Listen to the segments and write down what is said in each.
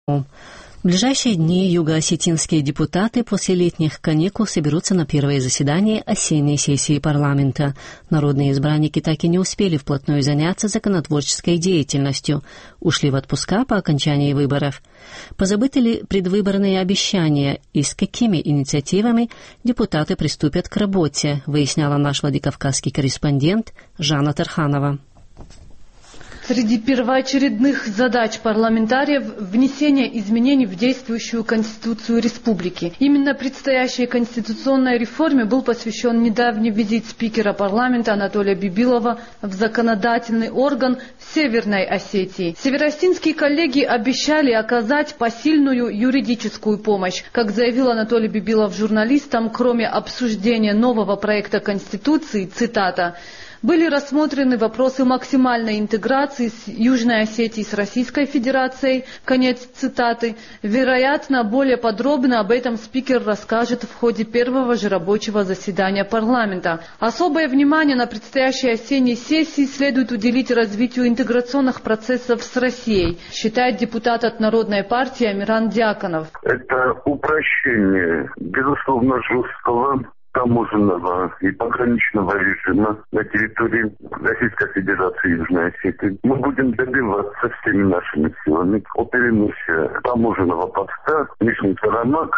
В ближайшие дни юго-осетинские депутаты после летних каникул соберутся на первое заседание осенней сессии парламента. Народные избранники так и не успели вплотную заняться законотворческой деятельностью, ушли в отпуска по окончании выборов. Позабыты ли предвыборные обещания и с какими инициативами депутаты приступят к работе, выясняла наш владикавказский корреспондент Жанна Тарханова. Среди первоочередных задач парламентариев – внесение изменений в действующую Конституцию Республики. Именно предстоящей конституционной реформе был посвящен недавний визит спикера парламента Анатолия Бибилова в законодательный орган в Северной Осетии. Североосетинские коллеги обещали оказать посильную юридическую помощь. Как заявил Анатолий Бибилов журналистам, кроме обсуждения нового проекта Конституции, цитата, были рассмотрены вопросы максимальной интеграции с Южной Осетией с Российской Федерацией. Конец цитаты. Вероятно, более подробно об этом спикер расскажет в ходе первого же рабочего заседания парламента. Особое внимание на предстоящей осенней сессии следует уделить развитию интеграционных процессов с Россией, считает депутат от Народной партии Амиран Дьяконов. Это упрощение, безусловно, жесткого таможенного и пограничного режима на территории Российской Федерации и Южной Осетии. Мы будем добиваться всеми нашими силами о переносе таможенного поста Нижний Карамак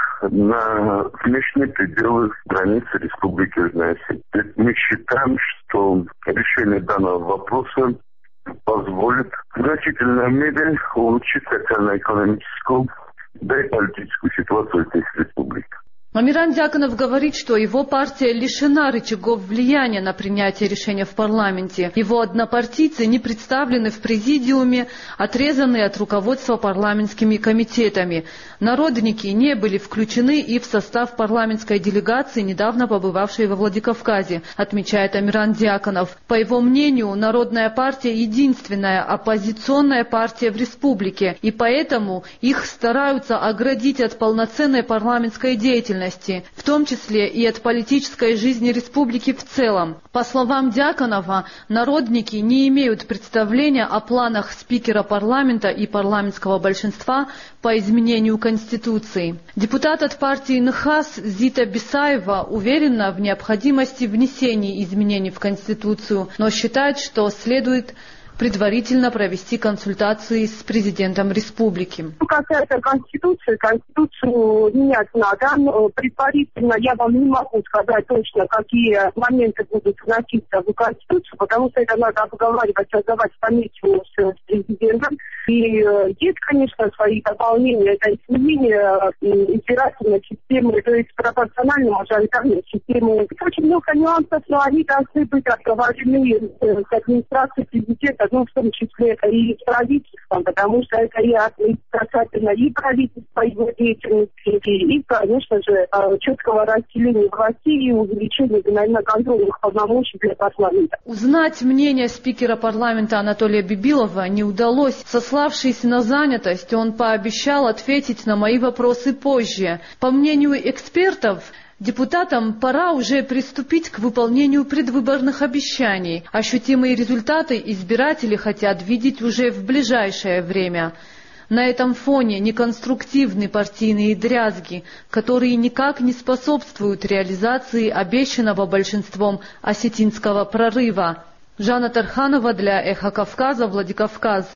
на внешние пределы границы Республики Южная Осетия. Мы считаем, что решение данного вопроса позволит в значительной мере улучшить социально-экономическую, да и политическую ситуацию этой республики. Амиран Дьяконов говорит, что его партия лишена рычагов влияния на принятие решения в парламенте. Его однопартийцы не представлены в президиуме, отрезаны от руководства парламентскими комитетами. Народники не были включены и в состав парламентской делегации, недавно побывавшей во Владикавказе, отмечает Амиран Дьяконов. По его мнению, Народная партия единственная оппозиционная партия в республике, и поэтому их стараются оградить от полноценной парламентской деятельности, в том числе и от политической жизни республики в целом. По словам Дьяконова, народники не имеют представления о планах спикера парламента и парламентского большинства по изменению Конституции. Депутат от партии НХАС Зита Бисаева уверена в необходимости внесения изменений в Конституцию, но считает, что следует предварительно провести консультации с президентом республики. Касается Конституцию менять надо, но предварительно я вам не могу сказать точно, какие моменты будут вноситься в Конституцию, потому что это надо обговаривать, создавать комиссию с президентом. И есть, конечно, свои дополнения, это изменение избирательной системы, то есть пропорционально-мажоритарной системы. Очень много нюансов, но они должны быть обговорены с администрацией президента, в том числе и с правительством, потому что это и касательно и правительства, и его деятельности, и, конечно же, четкого разделения властей и увеличения, наверное, контрольных полномочий для парламента. Узнать мнение спикера парламента Анатолия Бибилова не удалось. Сославшись на занятость, он пообещал ответить на мои вопросы позже. По мнению экспертов, депутатам пора уже приступить к выполнению предвыборных обещаний. Ощутимые результаты избиратели хотят видеть уже в ближайшее время. На этом фоне неконструктивны партийные дрязги, которые никак не способствуют реализации обещанного большинством осетинского прорыва. Жанна Тарханова для Эхо Кавказа, Владикавказ.